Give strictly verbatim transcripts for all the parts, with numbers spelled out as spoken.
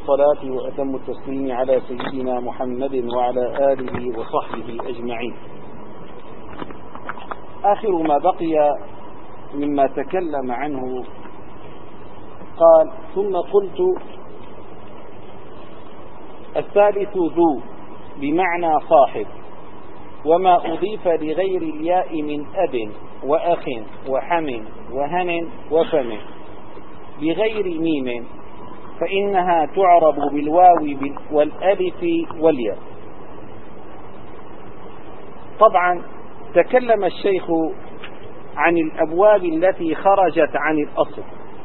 الصلاة وأتم التسليم على سيدنا محمد وعلى آله وصحبه أجمعين. آخر ما بقي مما تكلم عنه قال: ثم قلت الثالث ذو بمعنى صاحب، وما أضيف لغير الياء من أب وأخ وحم وهن وفم بغير ميم فإنها تعرب بالواو والألف والياء. طبعا تكلم الشيخ عن الأبواب التي خرجت عن الأصل،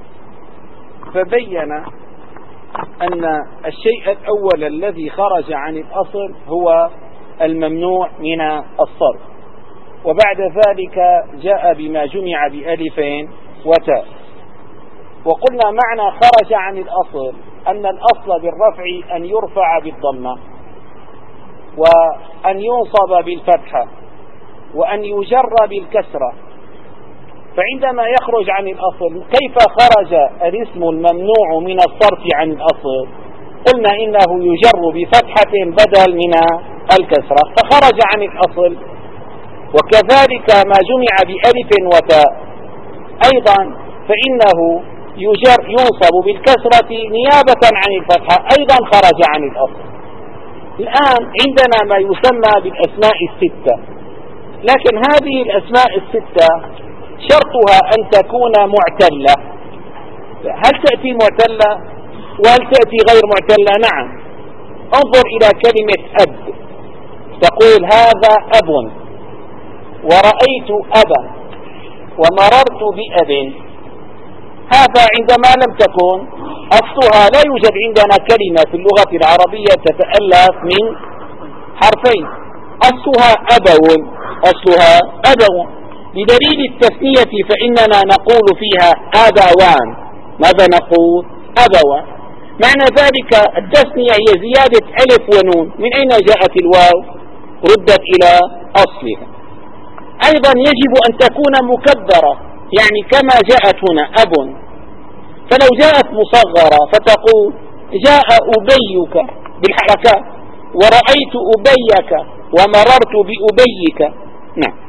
فبين أن الشيء الأول الذي خرج عن الأصل هو الممنوع من الصرف، وبعد ذلك جاء بما جمع بألفين وتاء. وقلنا معنى خرج عن الأصل أن الأصل بالرفع أن يرفع بالضمة، وأن ينصب بالفتحة، وأن يجر بالكسرة. فعندما يخرج عن الأصل كيف خرج الاسم الممنوع من الصرف عن الأصل؟ قلنا إنه يجر بفتحة بدل من الكسرة فخرج عن الأصل. وكذلك ما جمع بألف وتاء أيضا فإنه يجر ينصب بالكسرة نيابة عن الفتحة، أيضا خرج عن الأصل. الآن عندنا ما يسمى بالأسماء الستة، لكن هذه الأسماء الستة شرطها أن تكون معتلة. هل تأتي معتلة وهل تأتي غير معتلة؟ نعم. انظر إلى كلمة أب، تقول هذا أب، ورأيت أبا، ومررت بأب. هذا عندما لم تكن أصلها، لا يوجد عندنا كلمة في اللغة العربية تتألف من حرفين، أصلها أبو، أصلها أبو. بدليل التثنية فإننا نقول فيها أبوان. ماذا نقول؟ أبوان. معنى ذلك التثنية هي زيادة ألف ونون. من أين جاءت الواو؟ ردت إلى أصلها. أيضا يجب أن تكون مكبرة، يعني كما جاءت هنا أب. فلو جاءت مصغرة فتقول جاء أبيك بالحركات، ورأيت أبيك، ومررت بأبيك. نعم.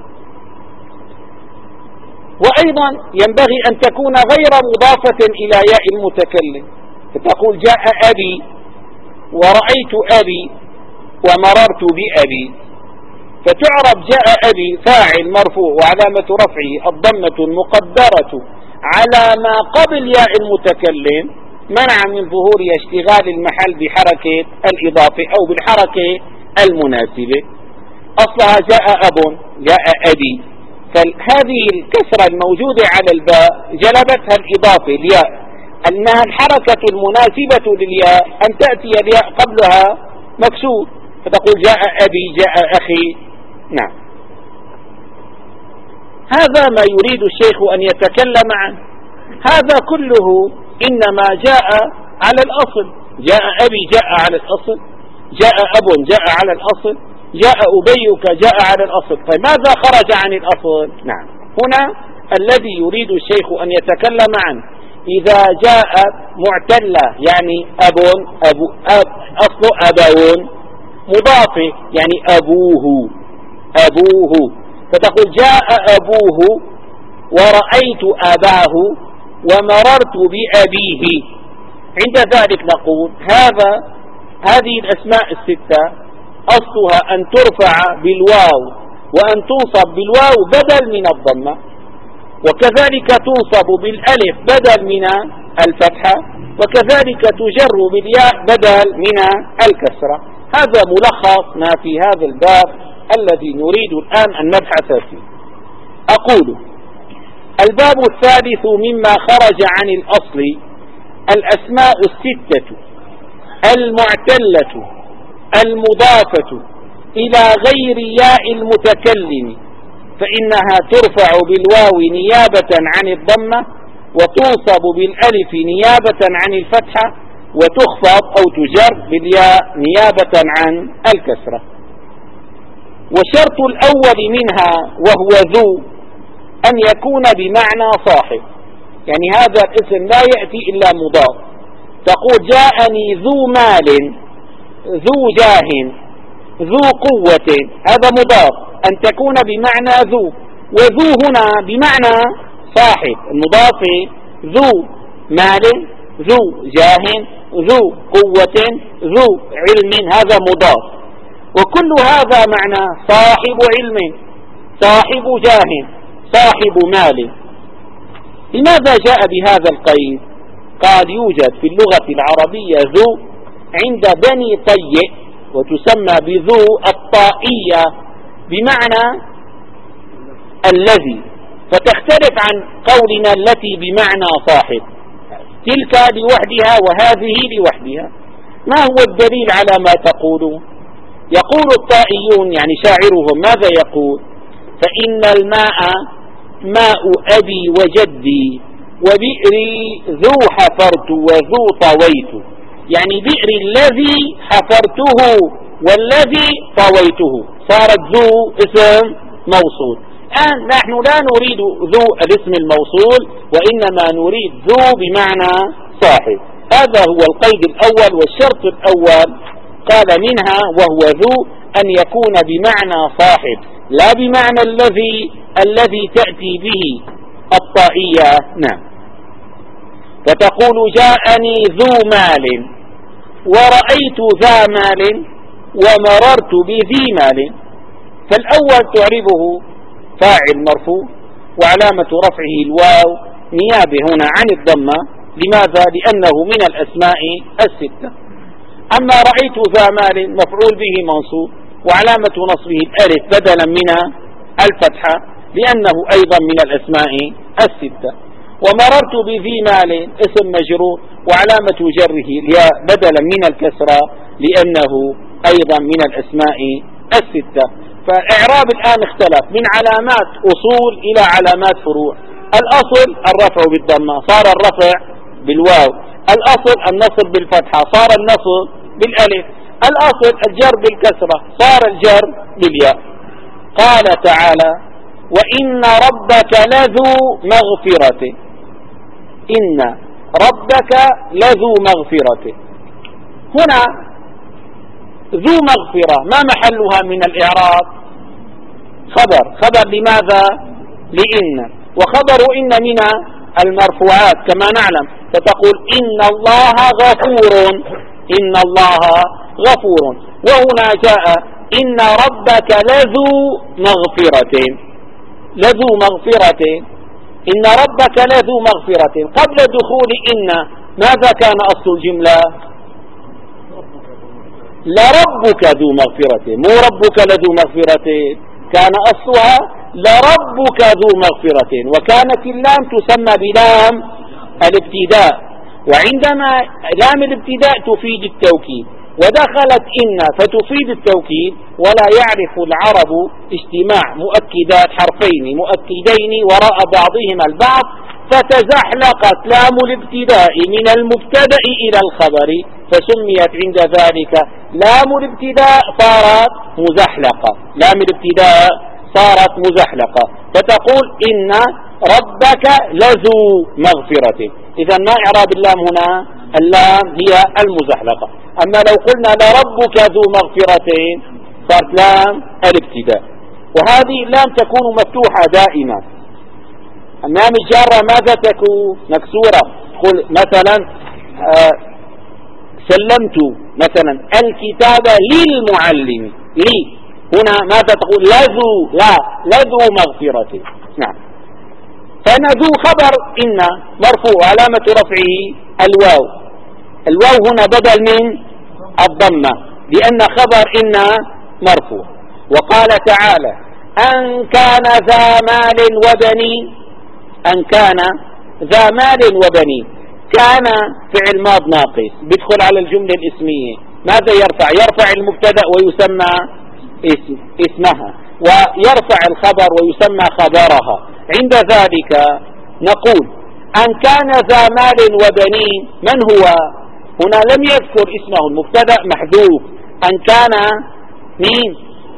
وأيضا ينبغي أن تكون غير مضافة إلى ياء المتكلم، فتقول جاء أبي، ورأيت أبي، ومررت بأبي. فتعرب جاء أبي فاعل مرفوع وعلامة رفعه الضمة المقدرة على ما قبل ياء المتكلم منع من ظهور اشتغال المحل بحركة الإضافة أو بالحركة المناسبة. أصلها جاء أب، جاء أبي. فهذه الكسرة الموجودة على الباء جلبتها الإضافة الياء، أنها الحركة المناسبة للياء أن تأتي الياء قبلها مكسور، فتقول جاء أبي، جاء أخي. نعم. هذا ما يريد الشيخ أن يتكلم عنه. هذا كله إنما جاء على الأصل. جاء أبي جاء على الأصل، جاء أب جاء على الأصل، جاء أبيك جاء على الأصل. فماذا خرج عن الأصل؟ نعم. هنا الذي يريد الشيخ أن يتكلم عنه إذا جاء معتلة، يعني أب أبو أب أصل أبون، مضافة يعني أبوه أبوه، فتقول جاء أبوه، ورأيت أباه، ومررت بأبيه. عند ذلك نقول هذا هذه الأسماء الستة أصلها أن ترفع بالواو وأن تنصب بالواو بدل من الضمة، وكذلك تنصب بالألف بدل من الفتحة، وكذلك تجر بالياء بدل من الكسرة. هذا ملخص ما في هذا الباب الذي نريد الآن أن نبحث فيه. أقول: الباب الثالث مما خرج عن الأصل الأسماء الستة المعتلة المضافة إلى غير ياء المتكلم، فإنها ترفع بالواو نيابة عن الضمة، وتنصب بالألف نيابة عن الفتحة، وتخفض أو تجر بالياء نيابة عن الكسرة. وشرط الأول منها وهو ذو أن يكون بمعنى صاحب، يعني هذا الاسم لا يأتي إلا مضاف، تقول جاءني ذو مال، ذو جاه، ذو قوة، هذا مضاف، أن تكون بمعنى ذو، وذو هنا بمعنى صاحب، المضاف ذو مال، ذو جاه، ذو قوة، ذو علم، هذا مضاف. وكل هذا معنى صاحب علم، صاحب جاه، صاحب مال. لماذا جاء بهذا القيد؟ قال يوجد في اللغة العربية ذو عند بني طي، وتسمى بذو الطائية بمعنى الذي، فتختلف عن قولنا التي بمعنى صاحب، تلك لوحدها وهذه لوحدها. ما هو الدليل على ما تقولون؟ يقول الطائيون يعني شاعرهم ماذا يقول؟ فإن الماء ماء أبي وجدي وبئري ذو حفرت وذو طويت، يعني بئر الذي حفرته والذي طويته، صارت ذو اسم موصول. الآن نحن لا نريد ذو الاسم الموصول، وإنما نريد ذو بمعنى صاحب. هذا هو القيد الأول والشرط الأول قال منها وهو ذو أن يكون بمعنى صاحب، لا بمعنى الذي الذي تأتي به الطائية. نعم. فتقول جاءني ذو مال ورأيت ذا مال ومررت بذي مال. فالأول تعربه فاعل مرفوع وعلامة رفعه الواو نيابة هنا عن الضمة. لماذا؟ لأنه من الأسماء الستة. أما رأيت ذا مال مفعول به منصوب وعلامة نصبه الألف بدلا من الفتحة لأنه أيضا من الأسماء الستة. ومررت بذي مال اسم مجرور وعلامة جره الياء بدلا من الكسرة لأنه أيضا من الأسماء الستة. فالإعراب الآن اختلف من علامات أصول إلى علامات فروع. الأصل الرفع بالضمة صار الرفع بالواو، الأصل النصب بالفتحة صار النصب بالألف، الأصل الجر بالكسرة صار الجر بالياء. قال تعالى وإن ربك لذو مغفرة، إن ربك لذو مغفرة. هنا ذو مغفرة ما محلها من الإعراب؟ خبر. خبر لماذا؟ لإن، وخبر إن من المرفوعات كما نعلم، فتقول إن الله غفور، إن الله غفور. وهنا جاء إن ربك لذو مغفرة، لذو مغفرة، إن ربك لذو مغفرة. قبل دخول إن ماذا كان أصل الجملة؟ لربك ذو مغفرة، مو ربك لذو مغفرة، كان أصلها لربك ذو مغفرة، وكانت اللام تسمى بلام الابتداء، وعندما لام الابتداء تفيد التوكيد، ودخلت إن فتفيد التوكيد. ولا يعرف العرب اجتماع مؤكدات حرفين مؤكدين وراء بعضهما البعض، فتزحلقت لام الابتداء من المبتدأ إلى الخبر فسميت عند ذلك لام الابتداء صارت مزحلقة، لام الابتداء صارت مزحلقة، فتقول إن ربك لذو مغفرة. إذا ما إعراب اللام هنا؟ اللام هي المزحلقة. أما لو قلنا لربك ذو مغفرة صارت لام الابتداء، وهذه اللام تكون مفتوحة دائما. اللام الجارة ماذا تكون؟ مكسورة. قل مثلا آه سلمت مثلا الكتاب للمعلم، لي هنا ماذا تقول؟ لذو، لا لذو مغفرة. نعم. فأنا ذو خبر إن مرفوع علامة رفعه الواو، الواو هنا بدل من الضمة لأن خبر إن مرفوع. وقال تعالى أن كان ذا مال وبنين، أن كان ذا مال وبنين، كان فعل ماض ناقص بيدخل على الجملة الاسمية، ماذا يرفع؟ يرفع المبتدأ ويسمى اسم اسمها، ويرفع الخبر ويسمى خبرها. عند ذلك نقول أن كان ذا مال وبنين، من هو؟ هنا لم يذكر اسمه، المبتدأ محذوف. أن كان مين؟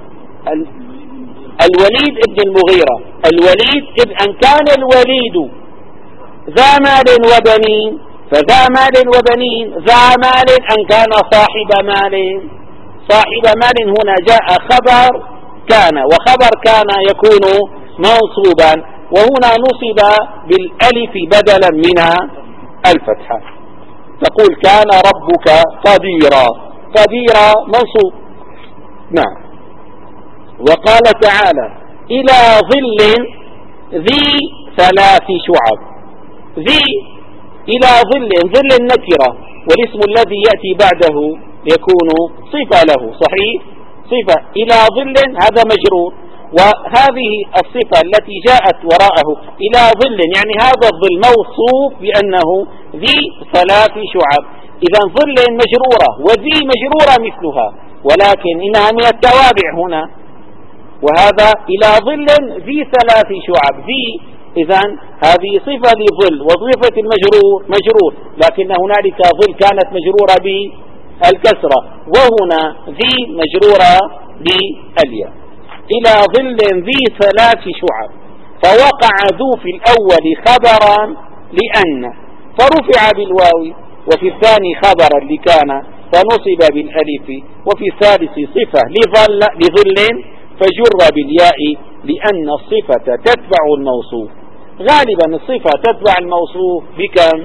الوليد ابن المغيرة، الوليد ابن أن كان الوليد ذا مال وبنين فذا مال وبنين، ذا مال أن كان صاحب مال، صاحب مال هنا جاء خبر كان، وخبر كان يكون منصوبا، وهنا نصب بالألف بدلا من الفتحة. تقول كان ربك قديرا، قديرا منصوب. نعم. وقال تعالى إلى ظل ذي ثلاث شعب، ذي إلى ظل، ظل النكرة، والاسم الذي يأتي بعده يكون صفة له، صحيح، صفة. إلى ظل هذا مجرور، وهذه الصفة التي جاءت وراءه إلى ظل يعني هذا الظل موصوف بأنه ذي ثلاث شعب. إذا ظل مجرورة وذي مجرورة مثلها، ولكن إنها من التوابع هنا، وهذا إلى ظل ذي ثلاث شعب، ذي إذا هذه صفة لظل، وصفة المجرور مجرور، لكن هنالك ظل كانت مجرورة بالكسرة، وهنا ذي مجرورة بالياء. إلى ظل ذي ثلاث شعب، فوقع ذو في الأول خبرا لأن فرفع بالواو، وفي الثاني خبرا لكان فنصب بالألف، وفي الثالث صفة لظل, لظل فجر بالياء لأن الصفة تتبع الموصوف. غالبا الصفة تتبع الموصوف بكم؟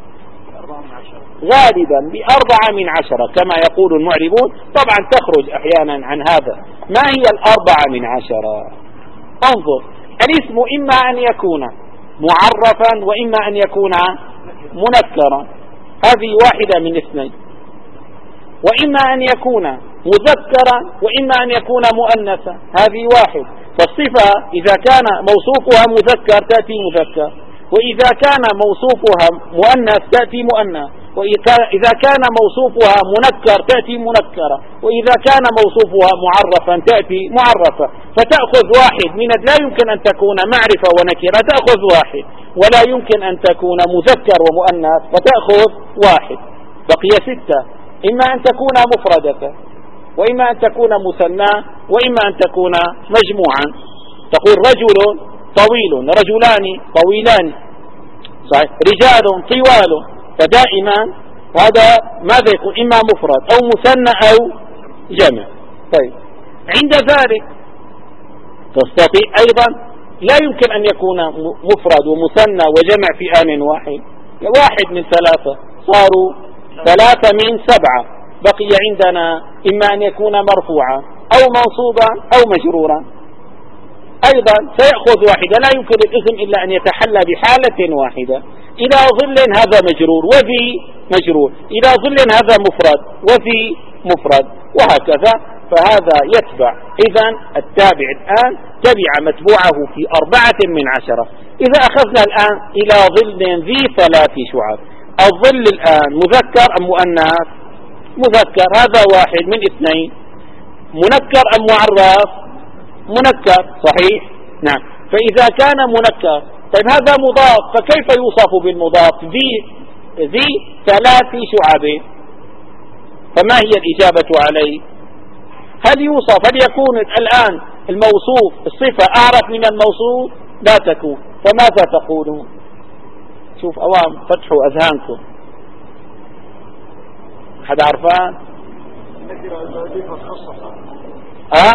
غالبا بأربعة من عشرة كما يقول المعربون. طبعا تخرج أحيانا عن هذا. ما هي الأربعة من عشرة؟ انظر، الاسم إما أن يكون معرفا وإما أن يكون منكرا، هذه واحدة من اثنين، وإما أن يكون مذكرا وإما أن يكون مؤنثا، هذه واحد. فالصفة إذا كان موصوفها مذكر تأتي مذكر، وإذا كان موصوفها مؤنث تأتي مؤنث، وإذا كان موصوفها منكر تأتي منكرة، وإذا كان موصوفها معرفا تأتي معرفة. فتأخذ واحد من لا يمكن أن تكون معرفة ونكرة، تأخذ واحد، ولا يمكن أن تكون مذكر ومؤنث فتأخذ واحد. بقي ستة، إما أن تكون مفردة، وإما أن تكون مثنى، وإما أن تكون مجموعا. تقول رجل طويل، رجلان طويلان، صحيح، رجال طوال، فدائما هذا ماذا يكون؟ إما مفرد أو مثنى أو جمع. طيب، عند ذلك تستطيع أيضا لا يمكن أن يكون مفرد ومثنى وجمع في آن واحد، واحد من ثلاثة صاروا ثلاثة من سبعة. بقي عندنا إما أن يكون مرفوعا أو منصوبا أو مجرورا، أيضا سيأخذ واحدة، لا يمكن الاسم إلا أن يتحلى بحالة واحدة. إلى ظل هذا مجرور وذي مجرور، إلى ظل هذا مفرد وذي مفرد، وهكذا. فهذا يتبع. إذا التابع الآن تبع متبوعه في أربعة من عشرة. إذا أخذنا الآن إلى ظل ذي ثلاث شعب، الظل الآن مذكر أم مؤنث؟ مذكر، هذا واحد من اثنين. منكر أم معرف؟ منكر، صحيح، نعم. فإذا كان منكر، طيب هذا مضاف، فكيف يوصف بالمضاف؟ ذي ذي ثلاث شعب. فما هي الإجابة عليه؟ هل يوصف، هل يكون الآن الموصوف الصفة أعرف من الموصوف؟ لا تكون. فماذا تقولون؟ شوف أوام، فتحوا أذهانكم. حد عرفان؟ أه؟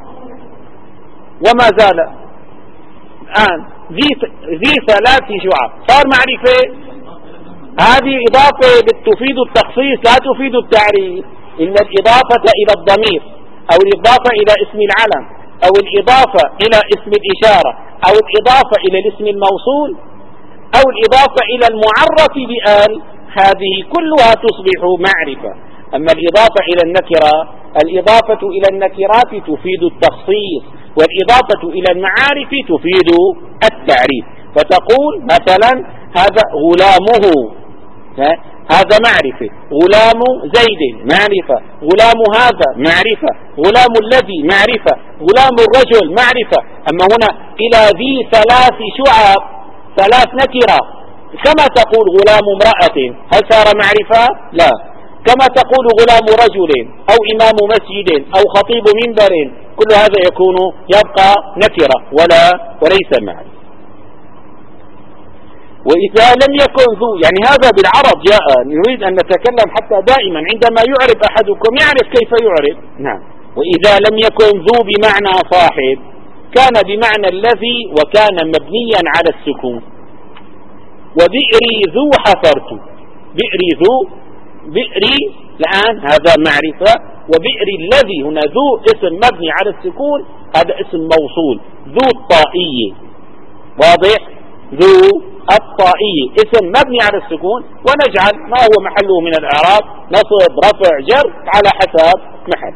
وما زال الآن ذي ذي ثلاث شعب صار معرفة. هذه إضافة تفيد التخصيص لا تفيد التعريف. إن الإضافة إلى الضمير أو الإضافة إلى اسم العلم أو الإضافة إلى اسم الإشارة أو الإضافة إلى الاسم الموصول أو الإضافة إلى المعرف بآل، هذه كلها تصبح معرفة. أما الإضافة إلى النكرة، الإضافة إلى النكرات تفيد التخصيص، والإضافة إلى المعارف تفيد التعريف. فتقول مثلا هذا غلامه، هذا معرفة، غلام زيد معرفة، غلام هذا معرفة، غلام الذي معرفة، غلام الرجل معرفة. أما هنا إلى ذي ثلاث شعب، ثلاث نكرة، كما تقول غلام امرأة، هل صار معرفة؟ لا. كما تقول غلام رجل أو إمام مسجد أو خطيب منبر، كل هذا يكون يبقى نكرة ولا وليس معرفة. وإذا لم يكن ذو، يعني هذا بالعرب جاء، نريد أن نتكلم حتى دائما عندما يعرب أحدكم يعرف كيف يعرب. نعم. وإذا لم يكن ذو بمعنى صاحب كان بمعنى الذي وكان مبنيا على السكون. وبئري ذو حفرت، بئري ذو، بئري الآن هذا معرفة، وبئري الذي هنا ذو اسم مبني على السكون، هذا اسم موصول ذو الطائية، واضح؟ ذو الطائية اسم مبني على السكون، ونجعل ما هو محله من الإعراب نصب رفع جر على حسب محل.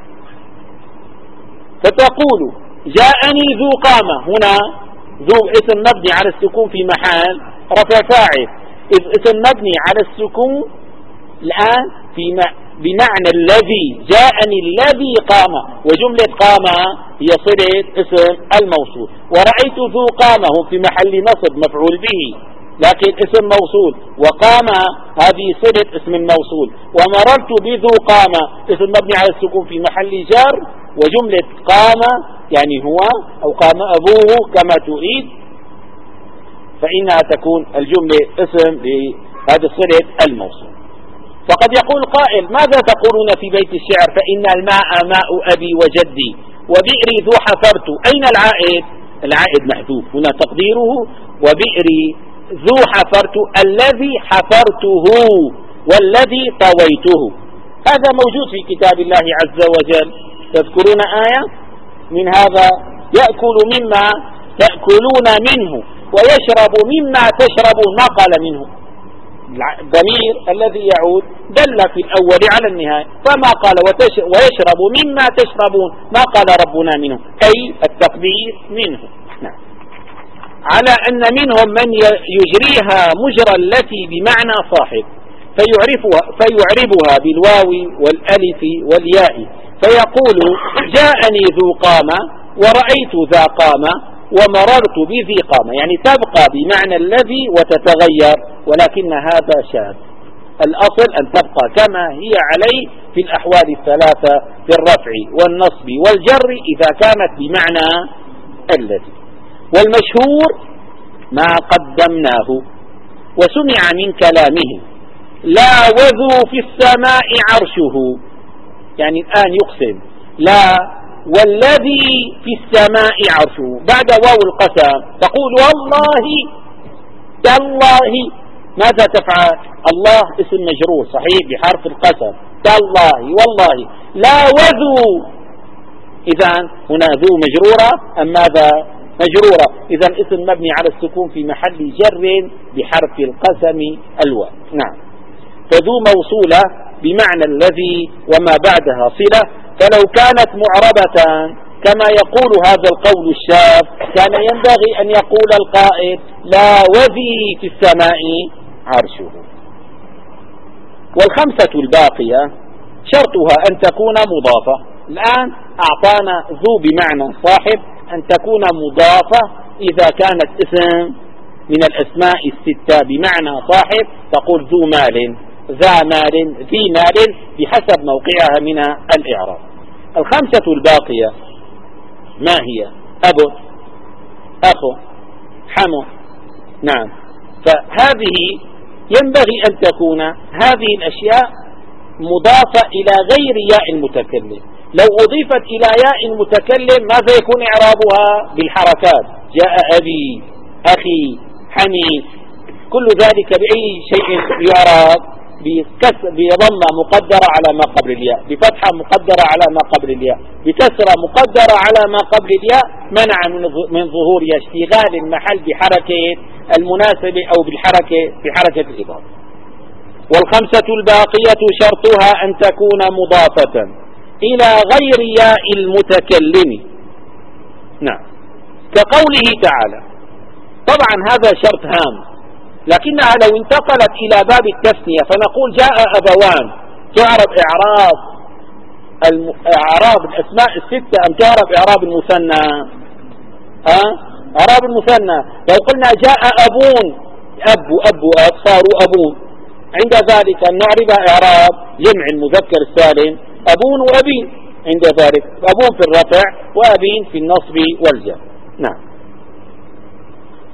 فتقول جاءني ذو قامة، هنا ذو اسم مبني على السكون في محل رفع فاعل، إذ اسم مبني على السكون الآن في بمعنى الذي، جاءني الذي قام، وجملة قام هي صلة اسم الموصول. ورأيت ذو قامه في محل نصب مفعول به، لكن اسم موصول، وقام هذه صلة اسم الموصول. ومررت بذو قام اسم مبني على السكون في محل جر، وجملة قام يعني هو أو قام أبوه كما تريد، فإنها تكون الجملة اسم لهذه صلة الموصول. فقد يقول قائل ماذا تقولون في بيت الشعر فإن الماء ماء أبي وجدي وبئري ذو حفرت، أين العائد؟ العائد محذوف، هنا تقديره وبئري ذو حفرت الذي حفرته والذي طويته. هذا موجود في كتاب الله عز وجل. تذكرون آية من هذا؟ يأكل مما تأكلون منه ويشرب مما تشربون، ما قال منه. الضمير الذي يعود دل في الأول على النهاية، فما قال ويشرب مما تشربون، ما قال ربنا منه، أي التقدير منه. نعم. على أن منهم من يجريها مجرى التي بمعنى صاحب فيعرفها, فيعربها بالواو والألف والياء، فيقول جاءني ذو قامة ورأيت ذا قامة ومررت بذي قامة، يعني تبقى بمعنى الذي وتتغير، ولكن هذا شاذ. الأصل أن تبقى كما هي عليه في الأحوال الثلاثة في الرفع والنصب والجر إذا كانت بمعنى الذي. والمشهور ما قدمناه وسمع من كلامهم لا وذو في السماء عرشه، يعني الآن يقسم لا والذي في السماء عرشه، بعد واو القسم تقول والله تالله، ماذا تفعل؟ الله اسم مجرور صحيح بحرف القسم، تالله والله لا وذو، إذا هنا ذو مجرورة أم ماذا؟ مجرورة، إذا اسم مبني على السكون في محل جر بحرف القسم الواو. نعم. فذو موصولة بمعنى الذي وما بعدها صلة، فلو كانت معربة كما يقول هذا القول الشاذ كان ينبغي أن يقول القائل لا وذي في السماء عرشه. والخمسة الباقية شرطها أن تكون مضافة. الآن أعطانا ذو بمعنى صاحب أن تكون مضافة إذا كانت اسم من الأسماء الستة بمعنى صاحب، تقول ذو مال، ذا مال، ذي مال، بحسب موقعها من الإعراب. الخمسة الباقية ما هي؟ أب، أخ، حم. نعم. فهذه ينبغي أن تكون هذه الأشياء مضافة إلى غير ياء المتكلم. لو أضيفت إلى ياء المتكلم ماذا يكون إعرابها؟ بالحركات، جاء أبي، أخي، حمي، كل ذلك بأي شيء يعرب؟ بضمة مقدرة على ما قبل الياء، بفتحة مقدرة على ما قبل الياء، بكسرة مقدرة على ما قبل الياء، منع من ظهورها اشتغال المحل بحركة المناسبة أو بالحركة بحركة الإضافة. والخمسة الباقية شرطها أن تكون مضافة إلى غير ياء المتكلم. نعم. كقوله تعالى، طبعا هذا شرط هام، لكنها لو انتقلت إلى باب التثنية فنقول جاء أبوان، تعرف إعراب إعراب الأسماء الستة أم تعرف إعراب المثنى؟ أه؟ إعراب المثنى. لو قلنا جاء أبون، أب أب أب صاروا أبون، عند ذلك نعرب إعراب جمع المذكر السالم أبون وأبين، عند ذلك أبون في الرفع وأبين في النصب والجر. نعم.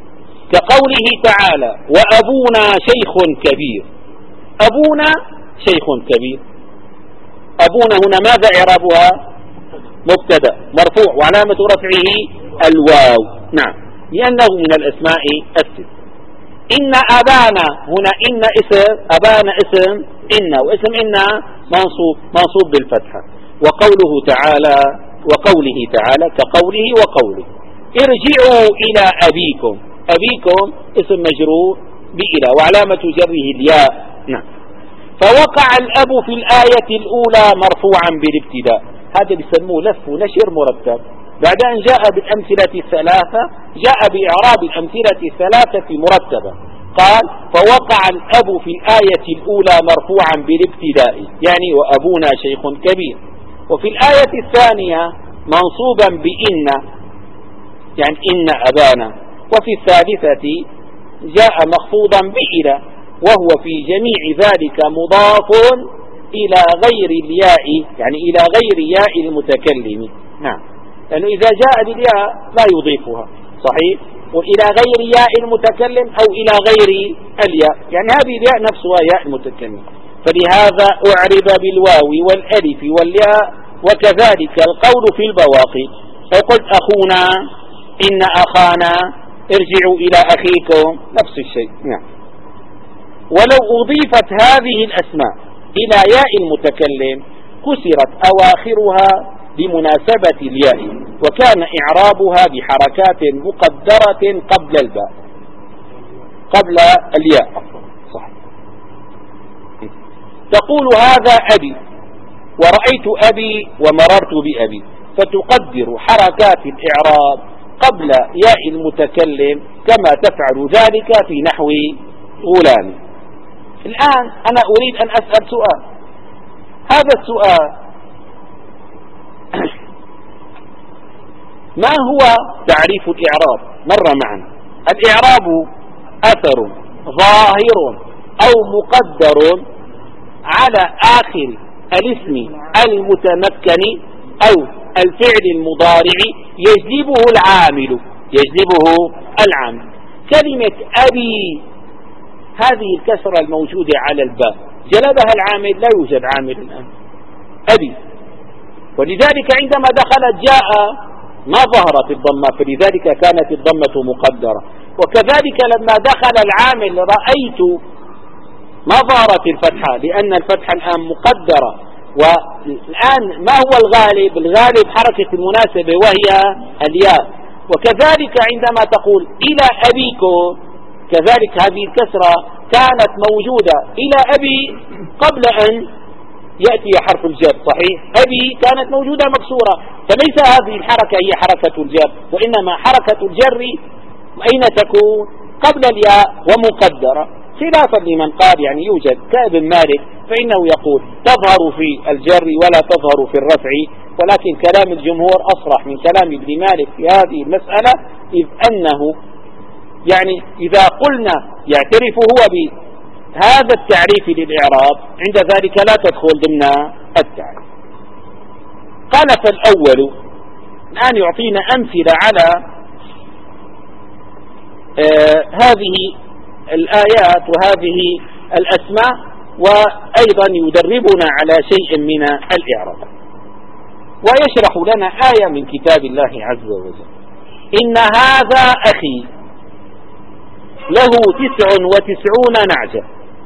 كقوله تعالى وأبونا شيخ كبير. أبونا شيخ كبير، أبونا هنا ماذا إعرابها؟ مبتدأ مرفوع وعلامة رفعه الواو، نعم، لأنه من الأسماء الست. إن أبانا هنا إن اسم، أبانا اسم إن، واسم إن منصوب منصوب بالفتحة. وقوله تعالى وقوله تعالى كقوله وقوله ارجعوا إلى أبيكم، أبيكم اسم مجرور بإلى وعلامة جره الياء، نعم. فوقع الأب في الآية الأولى مرفوعا بالابتداء، هذا بيسموه لف ونشر مرتب. بعد أن جاء بالأمثلة الثلاثة جاء بإعراب الأمثلة الثلاثة مرتبة. قال فوقع الأب في الآية الأولى مرفوعا بالابتداء، يعني وأبونا شيخ كبير. وفي الآية الثانية منصوبا بإن، يعني إن أبانا. وفي الثالثة جاء مخفوضا بإلى، وهو في جميع ذلك مضاف إلى غير الياء، يعني إلى غير ياء المتكلم، نعم، لأنه إذا جاء بالياء لا يضيفها، صحيح، وإلى غير ياء المتكلم أو إلى غير الياء، يعني هذه الياء نفسها ياء المتكلم، فلهذا أعرب بالواو والألف والياء. وكذلك القول في البواقي، فقلت أخونا، إن أخانا، ارجعوا إلى أخيكم، نفس الشيء، نعم. ولو أضيفت هذه الأسماء إلى ياء المتكلم كسرت أواخرها بمناسبة الياء، وكان إعرابها بحركات مقدرة قبل الباء، قبل الياء، صح. تقول هذا أبي، ورأيت أبي ومررت بأبي، فتقدر حركات الإعراب قبل ياء المتكلم كما تفعل ذلك في نحو غلام. الآن أنا أريد أن أسأل سؤال. هذا السؤال ما هو تعريف الإعراب؟ مر معنا. الإعراب أثر ظاهر أو مقدر على آخر الاسم المتمكن أو الفعل المضارع يجلبه العامل، يجلبه العامل. كلمة أبي هذه الكسرة الموجودة على الباء جلبها العامل، لا يوجد عامل الآن، أبي. ولذلك عندما دخلت جاء ما ظهرت الضمة، فلذلك كانت الضمة مقدرة. وكذلك لما دخل العامل رأيت ما ظهرت الفتحة، لأن الفتحة الآن مقدرة. والآن ما هو الغالب؟ الغالب حركة المناسبة وهي الياء. وكذلك عندما تقول إلى أبيكم، كذلك هذه الكسرة كانت موجودة إلى أبي قبل أن يأتي حرف الجر، صحيح؟ أبي كانت موجودة مكسورة، فليس هذه الحركة هي حركة الجر، وإنما حركة الجر أين تكون؟ قبل الياء ومقدرة، خلافا لمن قال يعني يوجد كابن مالك فإنه يقول تظهر في الجر ولا تظهر في الرفع. ولكن كلام الجمهور أصرح من كلام ابن مالك في هذه المسألة، إذ أنه يعني إذا قلنا يعترف هو بهذا التعريف للإعراب عند ذلك لا تدخل ضمن التعريف. قال فالأول، الآن يعطينا أمثلة على آه هذه الآيات وهذه الأسماء، وأيضا يدربنا على شيء من الإعراب، ويشرح لنا آية من كتاب الله عز وجل. إن هذا أخي له تسع وتسعون نعجة.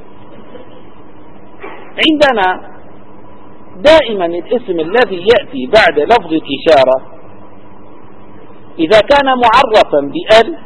عندنا دائما الاسم الذي يأتي بعد لفظ الإشارة إذا كان معرفا بأل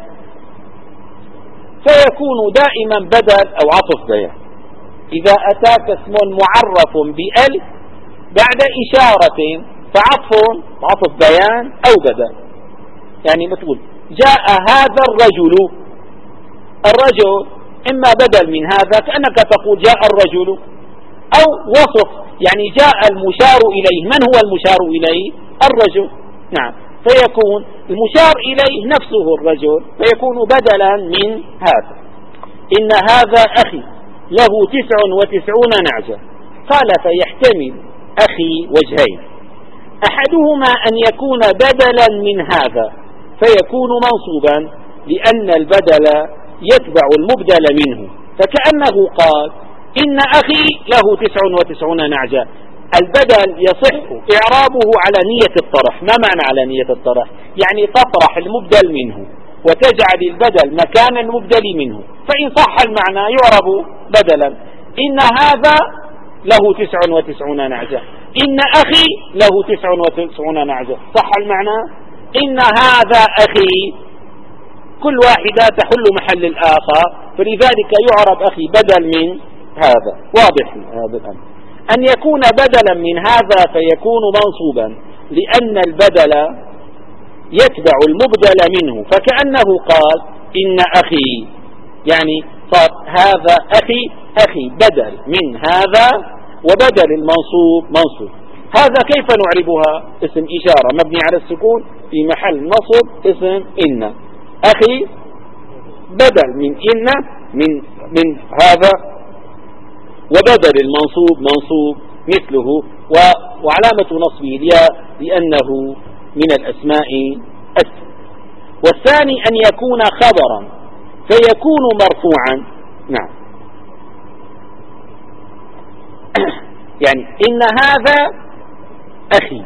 فيكون دائما بدل أو عطف بيان. إذا أتاك اسم معرف بأل بعد إشارة فعطف عطف بيان أو بدل. يعني مثل جاء هذا الرجل، الرجل إما بدل من هذا كأنك تقول جاء الرجل، أو وصف يعني جاء المشار إليه. من هو المشار إليه؟ الرجل، نعم، فيكون المشار إليه نفسه الرجل، فيكون بدلا من هذا. إن هذا أخي له تسع وتسعون نعجة. قال فيحتمل أخي وجهين، أحدهما أن يكون بدلا من هذا فيكون منصوبا لأن البدل يتبع المبدل منه، فكأنه قال إن أخي له تسع وتسعون نعجة. البدل يصح إعرابه على نية الطرح. ما معنى على نية الطرح؟ يعني تطرح المبدل منه وتجعل البدل مكان المبدل منه، فإن صح المعنى يعرب بدلا. إن هذا له تسع وتسعون نعجة، إن أخي له تسع وتسعون نعجة، صح المعنى. إن هذا أخي، كل واحدة تحل محل الآخر، فلذلك يعرب أخي بدل من هذا. واضح هذا الأمر. أن يكون بدلا من هذا فيكون منصوبا لأن البدل يتبع المبدل منه، فكأنه قال إن أخي، يعني صار هذا أخي، أخي بدل من هذا وبدل المنصوب منصوب. هذا كيف نعربها؟ اسم إشارة مبني على السكون في محل نصب اسم إن. أخي بدل من إن من من هذا، وبدل المنصوب منصوب مثله، وعلامة نصبه الياء لأنه من الأسماء الست. والثاني أن يكون خبرا فيكون مرفوعا. نعم، يعني إن هذا أخي،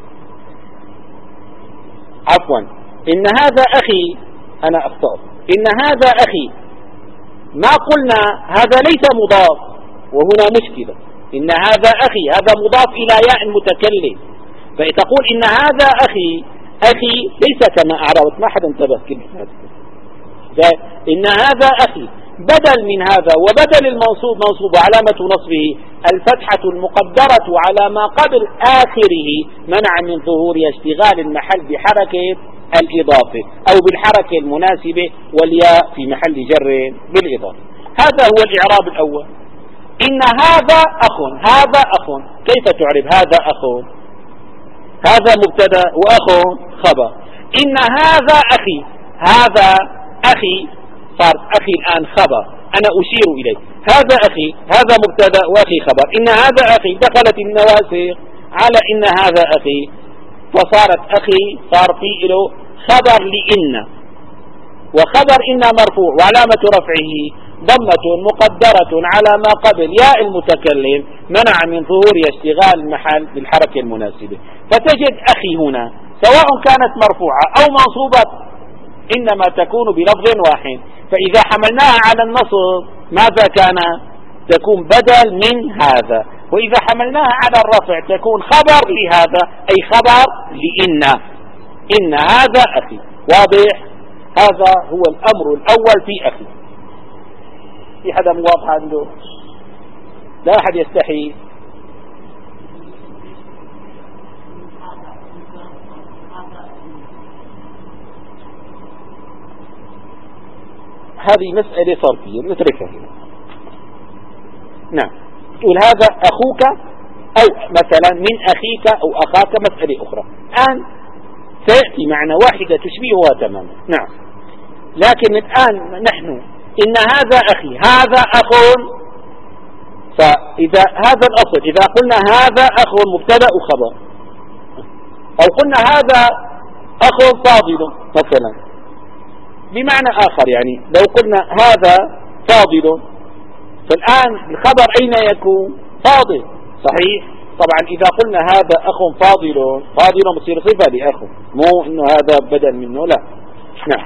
عفوا إن هذا أخي، أنا أخطأت، إن هذا أخي، ما قلنا هذا ليس مضاف، وهنا مشكلة. إن هذا أخي، هذا مضاف إلى ياء المتكلم، فتقول إن هذا أخي، أخي ليس كما أعربت، ما حدا انتبه كلمة. إن هذا أخي بدل من هذا، وبدل المنصوب منصوب، وعلامة نصبه الفتحة المقدرة على ما قبل آخره منع من ظهور اشتغال المحل بحركة الإضافة أو بالحركة المناسبة، والياء في محل جر بالإضافة. هذا هو الإعراب الأول. إن هذا أخ، هذا أخ، كيف تعرب هذا أخ؟ هذا مبتدا وأخ خبر. إن هذا أخي، هذا أخي صار أخي الآن خبر، أنا أشير إليه. هذا أخي، هذا مبتدا وأخي خبر. إن هذا أخي، دخلت النواسخ على إن هذا أخي، فصارت أخي صار في له خبر لإن، وخبر إن مرفوع وعلامة رفعه ضمة مقدرة على ما قبل ياء المتكلم منع من ظهور اشتغال المحل بالحركة المناسبة. فتجد أخي هنا سواء كانت مرفوعة أو منصوبة إنما تكون بلفظ واحد، فإذا حملناها على النصب ماذا كان؟ تكون بدل من هذا، وإذا حملناها على الرفع تكون خبر لهذا، أي خبر لإن. إن هذا أخي. واضح؟ هذا هو الأمر الأول في أخي. في حدا مواضح عنده؟ لا أحد يستحي. هذه مسألة صرفية نتركها هنا. نعم، تقول هذا أخوك، أو مثلا من أخيك أو أخاك، مسألة أخرى. الآن سيأتي معنى واحدة تشبهها تماما. نعم، لكن الآن نحن إن هذا أخي، هذا أخ، فإذا هذا الأصل إذا قلنا هذا أخ مبتدأ وخبر، أو قلنا هذا أخ فاضل مثلا بمعنى آخر، يعني لو قلنا هذا فاضل، فالآن الخبر أين يكون؟ فاضل، صحيح؟ طبعا إذا قلنا هذا أخ فاضل، فاضل بصير صفة لأخ، مو إنه هذا بدل منه، لا. نعم،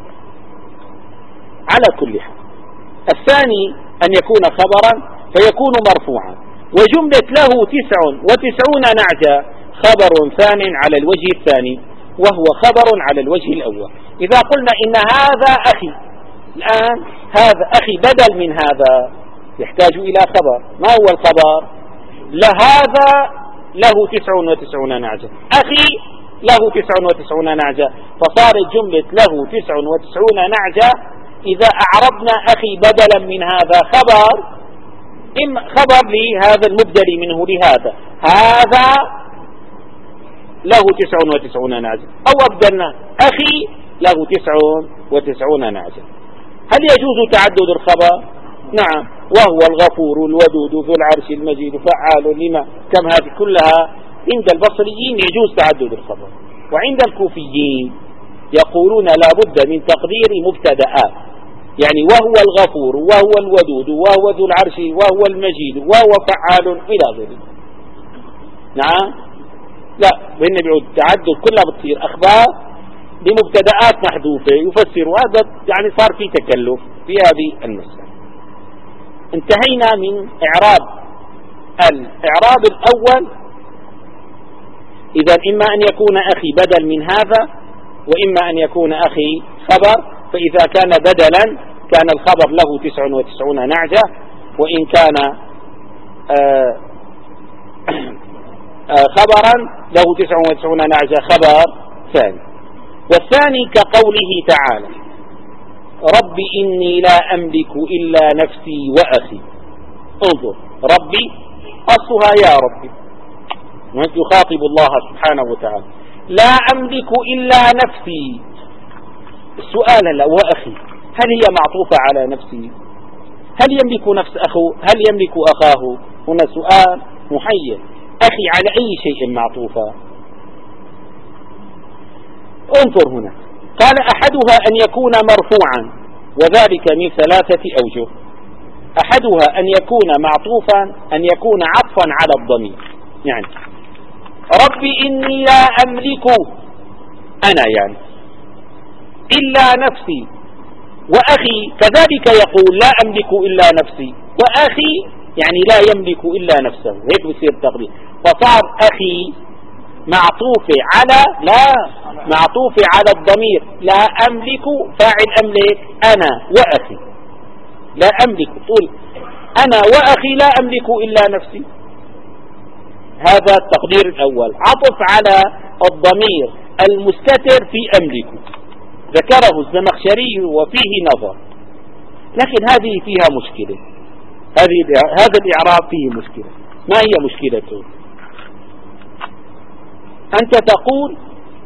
على كل حال. الثاني أن يكون خبرا فيكون مرفوعا، وجملة له تسع وتسعون نعجة خبر ثان على الوجه الثاني، وهو خبر على الوجه الأول. إذا قلنا إن هذا أخي، الآن هذا أخي بدل من هذا يحتاج إلى خبر. ما هو الخبر؟ لهذا له تسع وتسعون نعجة، أخي له تسع وتسعون نعجة، فصارت جملة له تسع وتسعون نعجة. إذا أعربنا أخي بدلا من هذا خبر، إما خبر لهذا المبدل منه لهذا، هذا له تسع وتسعون نعجة، أو أبدلنا أخي له تسع وتسعون نعجة. هل يجوز تعدد الخبر؟ نعم، وهو الغفور الودود ذو العرش المجيد فعال لما، كم هذه كلها عند البصريين يجوز تعدد الخبر، وعند الكوفيين يقولون لا بد من تقدير مبتدآت، يعني وهو الغفور وهو الودود وهو ذو العرش وهو المجيد وهو فعال إلى ذلك. نعم لا، بهن بيعود تعدد كلها بتصير أخبار بمبتدآت محذوفة يفسروا، هذا يعني صار في تكلف في هذه المسألة. انتهينا من إعراب الإعراب الأول. إذا إما أن يكون أخي بدل من هذا، وإما أن يكون أخي خبر. فإذا كان بدلا كان الخبر له تسع وتسعون نعجة، وإن كان آآ آآ خبرا له تسع وتسعون نعجة خبر ثاني. والثاني كقوله تعالى رب إني لا أملك إلا نفسي وأخي. انظر، ربي أصلها يا ربي، يخاطب الله سبحانه وتعالى، لا أملك إلا نفسي. السؤال هلا وأخي، هل هي معطوفة على نفسي؟ هل يملك نفس أخوه؟ هل يملك أخاه؟ هنا سؤال محير. أخي على أي شيء معطوفة؟ انظر هنا، قال أحدها أن يكون مرفوعا، وذلك من ثلاثة أوجه. أحدها أن يكون معطوفا، أن يكون عطفا على الضمير، يعني ربي إني لا أملك أنا يعني إلا نفسي، وأخي كذلك يقول لا أملك إلا نفسي، وأخي يعني لا يملك إلا نفسه، هيك بصير التقدير. فصار أخي معطوف على لا معطوف على الضمير، لا أملك فاعل أملك أنا وأخي، لا أملك طول أنا وأخي لا أملك إلا نفسي. هذا التقدير الأول، عطف على الضمير المستتر في أملك، ذكره الزمخشري وفيه نظر، لكن هذه فيها مشكلة. هذه هذا الإعراب فيه مشكلة. ما هي مشكلته؟ أنت تقول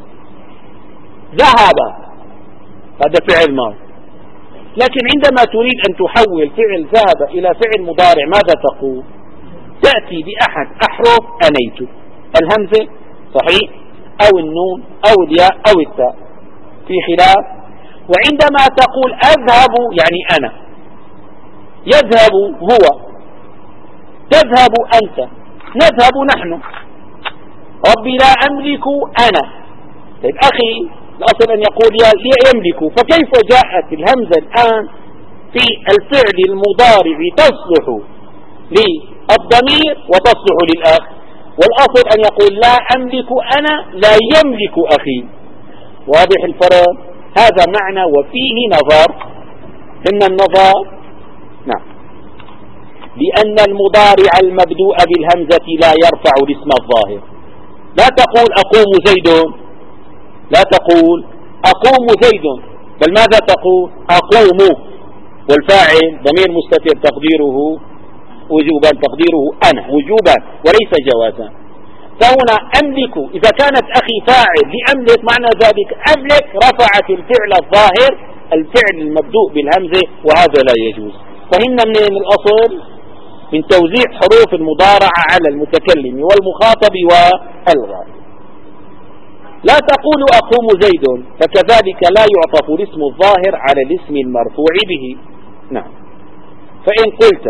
ذهب، هذا فعل ماضي، لكن عندما تريد أن تحول فعل ذهب إلى فعل مضارع ماذا تقول؟ تأتي بأحد أحرف أنيت، الهمزة صحيح، أو النون أو الياء أو التاء، في خلاف. وعندما تقول أذهب يعني أنا، يذهب هو، تذهب أنت، نذهب نحن. ربي لا أملك أنا، طيب أخي الأصل أن يقول يملك، فكيف جاءت الهمزة الآن في الفعل المضارع تصلح للضمير وتصلح للأخ؟ والأصل أن يقول لا أملك أنا لا يملك أخي. واضح الفرق؟ هذا معنى وفيه نظر. إن النظر نعم، لأن المضارع المبدوء بالهمزة لا يرفع الاسم الظاهر. لا تقول أقوم زيد، لا تقول أقوم زيد، بل ماذا تقول؟ أقوم، والفاعل ضمير مستتر تقديره وجوبا، تقديره أنا وجوبا وليس جوازا. فهنا أملك إذا كانت أخي فاعل لأملك، معنى ذلك أملك رفعت الفعل الظاهر، الفعل المبدوء بالهمزة، وهذا لا يجوز. فهمنا من الأصل من توزيع حروف المضارعة على المتكلم والمخاطب والغائب. لا تقول أقوم زيد، فكذلك لا يعطف الاسم الظاهر على الاسم المرفوع به. نعم. فإن قلت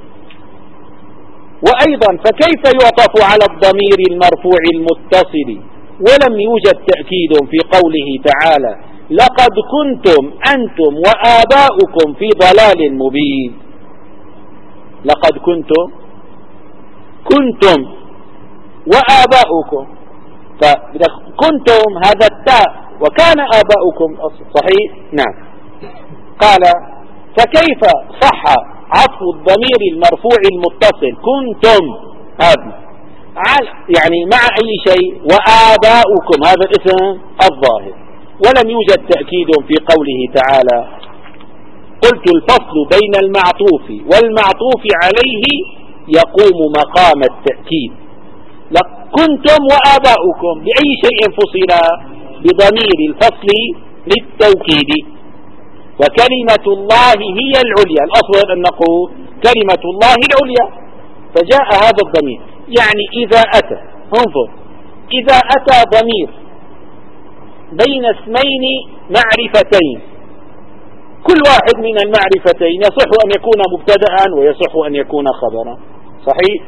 وأيضا فكيف يعطف على الضمير المرفوع المتصل ولم يوجد تأكيد في قوله تعالى لقد كنتم أنتم وآباؤكم في ضلال مبين. لقد كنتم كنتم وآباؤكم، فكنتم هذا التاء وكان آباؤكم صحيح. نعم. قال فكيف صح عطف الضمير المرفوع المتصل كنتم هذا يعني مع أي شيء وآباؤكم هذا الاسم الظاهر، ولم يوجد تأكيد في قوله تعالى قلت الفصل بين المعطوف والمعطوف عليه يقوم مقام التأكيد. كنتم وآباؤكم بأي شيء فصل؟ بضمير الفصل للتوكيد. وكلمة الله هي العليا، الأصل أن نقول كلمة الله العليا، فجاء هذا الضمير. يعني إذا أتى، انظر، إذا أتى ضمير بين اسمين معرفتين، كل واحد من المعرفتين يصح أن يكون مبتدأ ويصح أن يكون خبرا، صحيح؟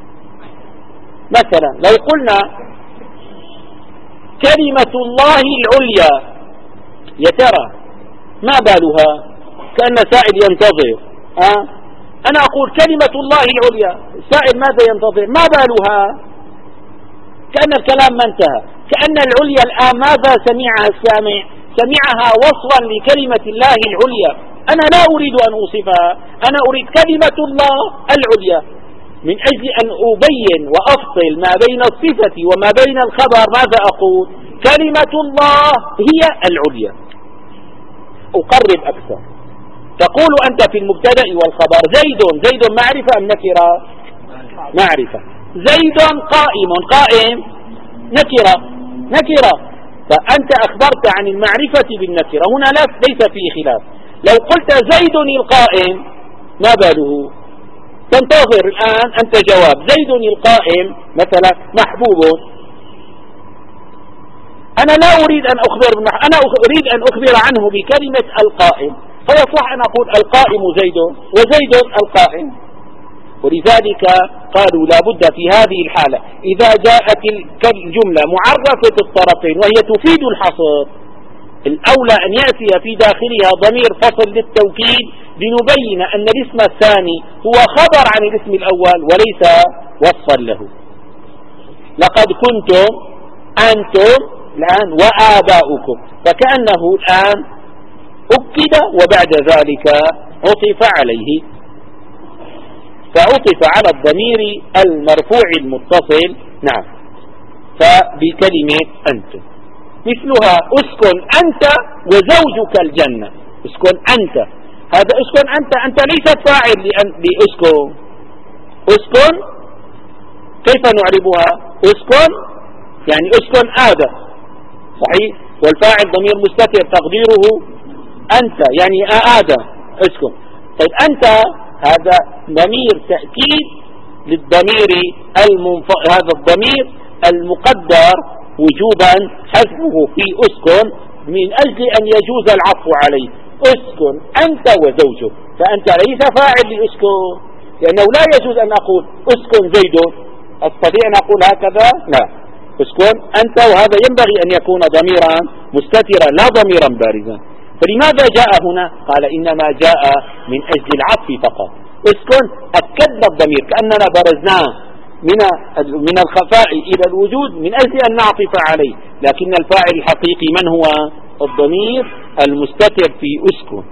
مثلا لو قلنا كلمة الله العليا، يا ترى ما بالها؟ كأن سائل ينتظر. أه؟ أنا أقول كلمة الله العليا، سائل ماذا ينتظر؟ ما بالها؟ كأن الكلام ما انتهى، كأن العليا الآن ماذا سمعها السامع؟ سمعها وصفا لكلمة الله العليا. أنا لا أريد أن أوصفها، أنا أريد كلمة الله العليا، من أجل أن أبين وأفصل ما بين الصفة وما بين الخبر. ماذا أقول؟ كلمة الله هي العليا. أقرب أكثر، تقول أنت في المبتدأ والخبر زيد، زيد معرفة أم نكرة؟ معرفة. زيد قائم، قائم نكرة، نكرة. فأنت أخبرت عن المعرفة بالنكرة، هنا ليس فيه خلاف. لو قلت زيد القائم ما باله؟ تنتظر الآن أنت جواب. زيد القائم مثلا محبوب، أنا لا أريد أن أخبر، أنا أريد أن أخبر عنه بكلمة القائم، فيصح أن أقول القائم زيد وزيد القائم. ولذلك قالوا لا بد في هذه الحالة إذا جاءت الجملة معرفة الطرفين وهي تفيد الحصر، الأولى أن يأتي في داخلها ضمير فصل للتوكيد لنبين أن الاسم الثاني هو خبر عن الاسم الأول وليس وصفا له. لقد كنتم أنتم الآن وآباؤكم، فكأنه الآن أكد وبعد ذلك عطف عليه، فعطف على الضمير المرفوع المتصل. نعم، فبكلمة أنتم مثلها اسكن أنت وزوجك الجنة. اسكن أنت، هذا اسكن أنت، أنت ليست فاعل لأسكن. اسكن كيف نعربها؟ اسكن يعني اسكن آدم، صحيح؟ والفاعل ضمير مستتر تقديره أنت، يعني آدم اسكن. طيب أنت هذا ضمير تأكيد للضمير المنف... هذا الضمير المقدر وجوبا حذفه في اسكن من أجل أن يجوز العطف عليه. اسكن أنت وزوجك، فأنت ليس فاعل لأسكن، لأنه لا يجوز أن أقول اسكن زيد. أستطيع أن أقول هكذا؟ لا، اسكن أنت، وهذا ينبغي أن يكون ضميرا مستترا لا ضميرا بارزا. فلماذا جاء هنا؟ قال إنما جاء من أجل العطف فقط. اسكن أكدنا الضمير كأننا برزناه من من الخفاء إلى الوجود من أجل أن نعطف عليه، لكن الفاعل الحقيقي من هو؟ الضمير المستتر في اسكن.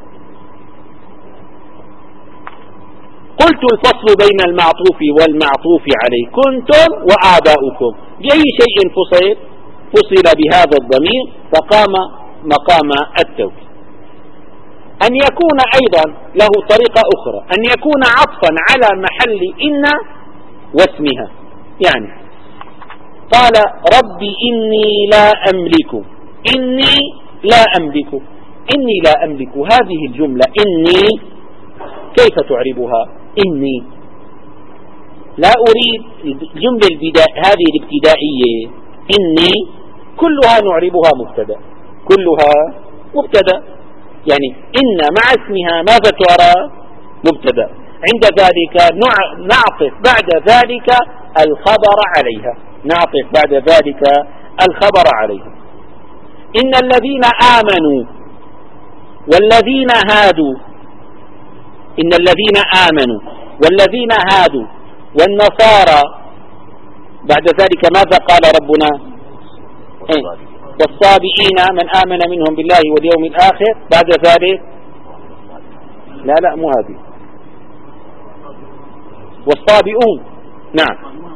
قلت الفصل بين المعطوف والمعطوف عليه كنتم وآباؤكم، بأي شيء فصل؟ فصل بهذا الضمير فقام مقام التوكيد. أن يكون أيضا له طريقة أخرى، أن يكون عطفا على محل إن واسمها. يعني قال ربي إني لا أملك، إني لا أملك، إني لا أملك، هذه الجملة إني كيف تعربها؟ إني لا أريد الجملة البداء هذه الابتدائية، إني كلها نعربها مبتدأ، كلها مبتدأ، يعني إن مع اسمها ماذا تعرب؟ مبتدأ. عند ذلك نعطف بعد ذلك الخبر عليها، نعطف بعد ذلك الخبر عليها. إن الذين آمنوا والذين هادوا، إن الذين آمنوا والذين هادوا والنصارى، بعد ذلك ماذا قال ربنا؟ إيه؟ والصابئين من آمن منهم بالله واليوم الآخر، بعد ذلك لا لا مو هذه، والصابئون. نعم،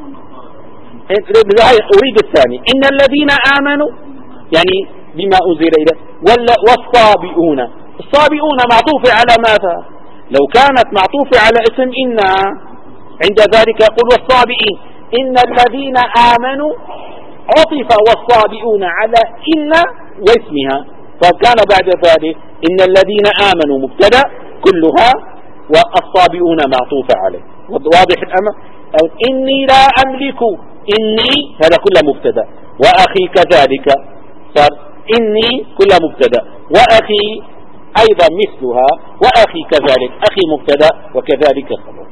أريد الثاني، إن الذين آمنوا يعني بما أنزل إليه، والصابئون. الصابئون معطوفة على ماذا؟ لو كانت معطوفة على اسم إن عند ذلك يقول والصابئين. إن الذين آمنوا عطف والصابئون على إن واسمها، فكان بعد ذلك إن الذين آمنوا مبتدأ كلها والصابئون معطوفة عليه. واضح الأمر؟ أو إني لا أملك، إني هذا كله مبتدأ، وأخي كذلك صار إني كلها مبتدأ، وأخي أيضا مثلها، وأخي كذلك، أخي مبتدأ وكذلك خبر.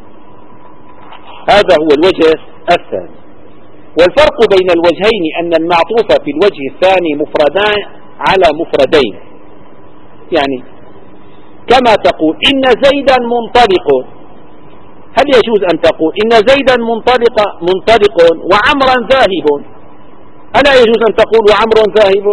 هذا هو الوجه الثاني. والفرق بين الوجهين أن المعطوف في الوجه الثاني مفردان على مفردين، يعني كما تقول إن زيدا منطلق، هل يجوز أن تقول إن زيدا منطلق منطلق وعمرا ذاهب؟ ألا يجوز أن تقول وعمر ذاهب؟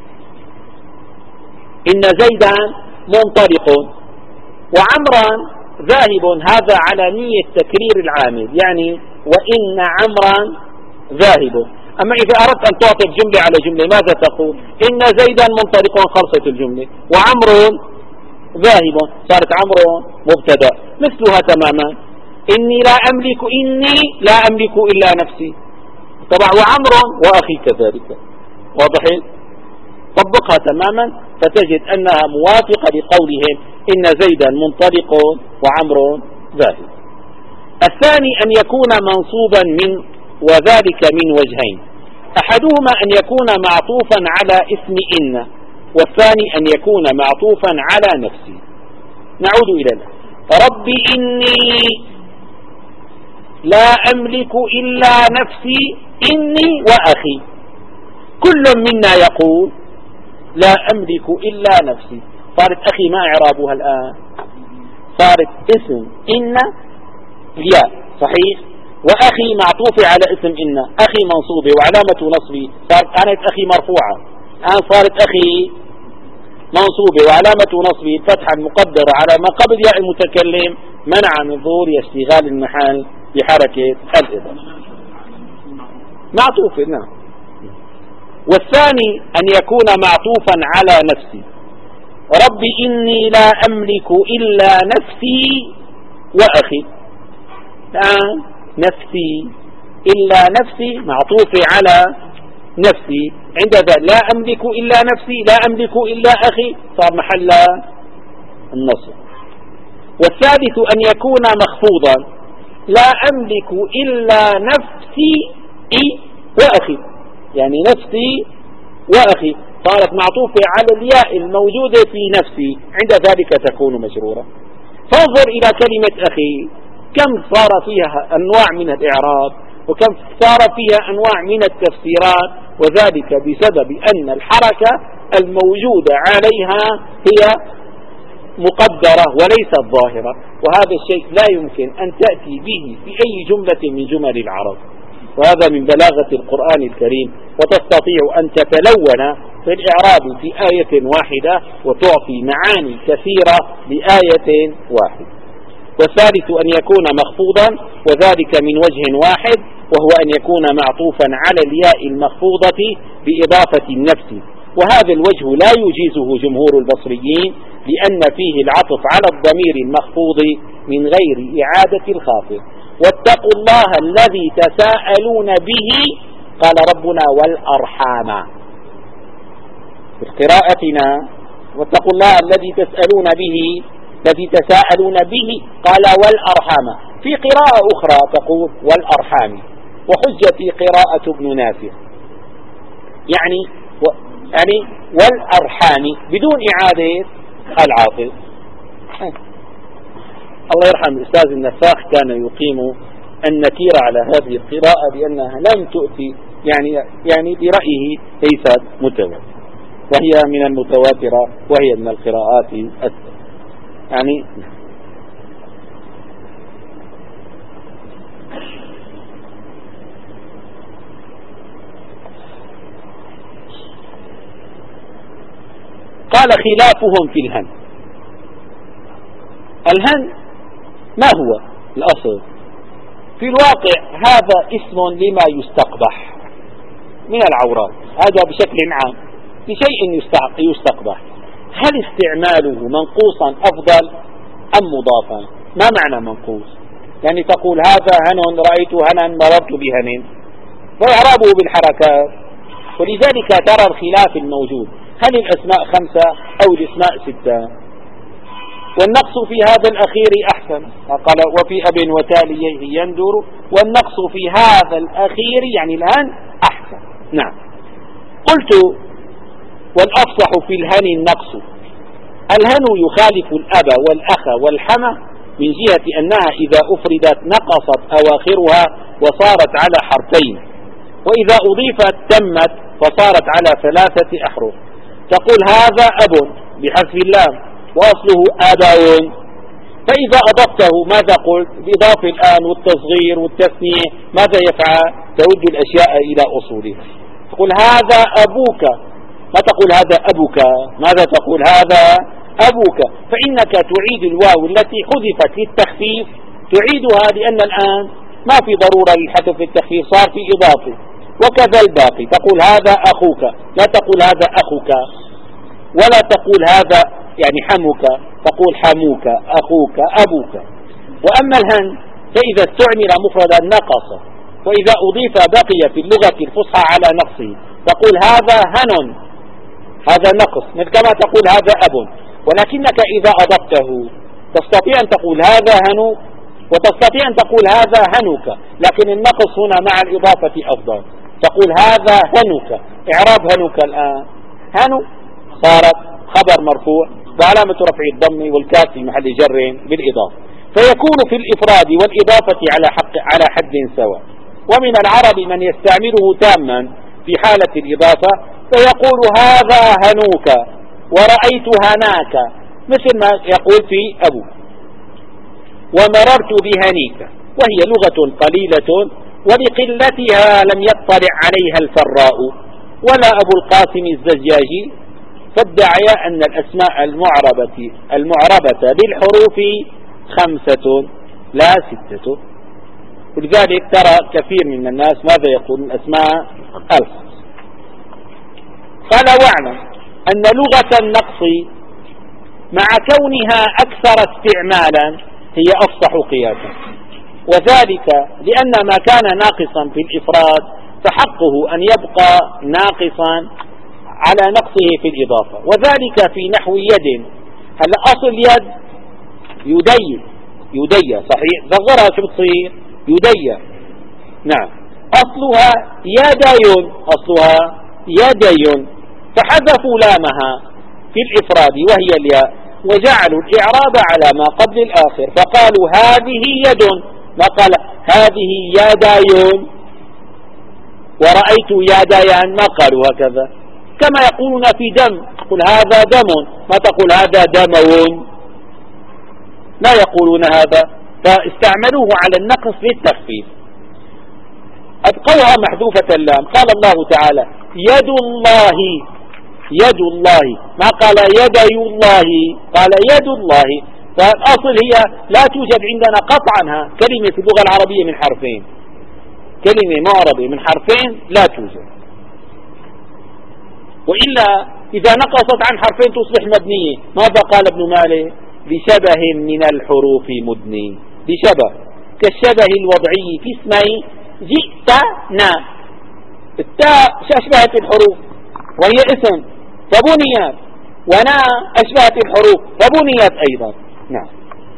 إن زيدا منطلق وعمرا ذاهب، هذا على نية تكرير العامل، يعني وإن عمرا ذاهب. أما إذا أردت أن تعطف جملة على جملة ماذا تقول؟ إن زيدا منطلق، خلصت الجملة، وعمر ذاهب، صارت عمر مبتدأ. مثلها تماما إني لا أملك، إني لا أملك إلا نفسي، طبعا وعمر وأخي كذلك. واضح؟ طبقها تماما فتجد أنها موافقة لقولهم إن زيدا منطلق وعمر ذاهب. الثاني أن يكون منصوبا من وذلك من وجهين، أحدهما أن يكون معطوفا على اسم إن، والثاني أن يكون معطوفا على نفسي. نعود إلى الآن. رب إني لا أملك إلا نفسي، إني وأخي، كل منا يقول لا أملك إلا نفسي. صارت أخي ما إعرابها الآن؟ صارت اسم إن الياء صحيح، وأخي معطوفة على اسم إن، أخي منصوبة وعلامة نصبي، صارت كانت أخي مرفوعة، الآن صارت أخي منصوبة وعلامة نصبي الفتحة المقدرة على ما قبل ياء المتكلم منع من ظهور اشتغال المحل بحركة الإضافة. معطوفة نعم. والثاني أن يكون معطوفا على نفسي، رب إني لا أملك إلا نفسي وأخي. الآن نفسي إلا نفسي معطوفة على نفسي، عند ذلك لا أملك إلا نفسي، لا أملك إلا أخي، صار محل النصب. والثالث أن يكون مخفوضا، لا أملك إلا نفسي وأخي، يعني نفسي وأخي، صارت معطوفة على الياء الموجودة في نفسي، عند ذلك تكون مجرورة. فانظر إلى كلمة أخي كم صار فيها أنواع من الإعراب، وكم صار فيها أنواع من التفسيرات، وذلك بسبب أن الحركة الموجودة عليها هي مقدرة وليست ظاهرة، وهذا الشيء لا يمكن أن تأتي به في أي جملة من جمل العرب، وهذا من بلاغة القرآن الكريم، وتستطيع أن تتلون في الإعراب في آية واحدة وتعطي معاني كثيرة لآية واحدة. والثالث أن يكون مخفوضا، وذلك من وجه واحد، وهو أن يكون معطوفا على الياء المخفوضة بإضافة النفس، وهذا الوجه لا يجيزه جمهور البصريين، لأن فيه العطف على الضمير المخفوض من غير إعادة الخافض. واتقوا الله الذي تساءلون به، قال ربنا والأرحام. في قراءتنا واتقوا الله الذي تسألون به، الذي تساءلون به، قال والأرحام. في قراءة أخرى تقول والأرحام، وحجتي قراءة ابن نافع، يعني و يعني والأرحام بدون إعادة العاطف. الله يرحم الأستاذ النفاخ كان يقيم النكير على هذه القراءة لأنها لم تؤتي، يعني يعني برأيه ليست متواترة، وهي من المتواترة، وهي من القراءات السبع. يعني قال خلافهم في الهن. الهن ما هو الأصل؟ في الواقع هذا اسم لما يستقبح من العورات، هذا بشكل عام لشيء يستقبح. هل استعماله منقوصا أفضل أم مضافا؟ ما معنى منقوص؟ يعني تقول هذا هن، رأيت هنا، مررت بهن، وإعرابه بالحركات. ولذلك ترى الخلاف الموجود، هل الأسماء خمسة أو الأسماء ستة؟ والنقص في هذا الأخير أحسن، قال وفي أب وتاليه يندر، والنقص في هذا الأخير يعني الآن أحسن. نعم. قلت والأفصح في الهن النقص. الهن يخالف الأب والأخ والحمى من جهة أنها إذا أفردت نقصت أواخرها وصارت على حرفين، وإذا أضيفت تمت فصارت على ثلاثة أحرف. تقول هذا أب بحذف اللام وأصله أباون، فإذا أضفته ماذا قلت؟ بإضافة الآن والتصغير والتثنية ماذا يفعل؟ ترد الأشياء إلى أصولها. تقول هذا أبوك، ما تقول هذا أبوك، ماذا تقول؟ هذا أبوك. فإنك تعيد الواو التي حذفت للتخفيف تعيدها، لأن الآن ما في ضرورة للحذف التخفيف، صار في إضافة. وكذا الباقي، تقول هذا أخوك، لا تقول هذا أخوك، ولا تقول هذا يعني حمك، تقول حموك أخوك أبوك. وأما الهن فإذا استعمل مفردا نقص، وإذا أضيف بقي في اللغة الفصحى على نقصه. تقول هذا هن، هذا نقص، مثل كما تقول هذا أب، ولكنك إذا أضفته تستطيع أن تقول هذا هنو، وتستطيع أن تقول هذا هنوك، لكن النقص هنا مع الإضافة أفضل. تقول هذا هنوك. إعراب هنوك الآن، هنو صارت خبر مرفوع وعلامة رفع الضم والكاف في محل جر بالإضافة، فيكون في الإفراد والإضافة على حق على حد سواء. ومن العرب من يستعمله تاما في حالة الإضافة فيقول هذا هنوك ورأيت هناك، مثل ما يقول في أبو ومررت بهنيك، وهي لغة قليلة ولقلتها لم يطلع عليها الفراء ولا أبو القاسم الزجاجي، فادعيا أن الأسماء المعربة المعربة بالحروف خمسة لا ستة. ولذلك ترى كثير من الناس ماذا يقول الأسماء الخمس. قال واعلم أن لغة النقص مع كونها أكثر استعمالا هي أفصح قياسا، وذلك لأن ما كان ناقصا في الإفراد فحقه أن يبقى ناقصا على نقصه في الإضافة، وذلك في نحو يد. هل أصل يد يدي، يدي صحيح، صغرها شو بتصير؟ يدي. نعم، أصلها يدي، أصلها يدي، فحذفوا لامها في الإفراد وهي الياء وجعلوا الإعراب على ما قبل الآخر، فقالوا هذه يد، ما قال هذه يداي ورأيت يدايان، ما قالوا هكذا. كما يقولون في دم، تقول هذا دم، ما تقول هذا دمون، لا يقولون هذا، فاستعملوه على النقص للتخفيف. أبقوها محذوفة اللام. قال الله تعالى يد الله، يد الله، ما قال يدي الله، قال يد الله. فالأصل هي لا توجد عندنا قطعا كلمة في اللغة العربية من حرفين، كلمة معربة من حرفين لا توجد، وإلا إذا نقصت عن حرفين تصبح مبنية. ماذا قال ابن مالك؟ بشبه من الحروف مدني، بشبه كالشبه الوضعي في اسمي جئتنا، التاء أشبهت الحروف وهي اسم فبنيت، ونا أشبهت الحروف فبنيت أيضا. نعم.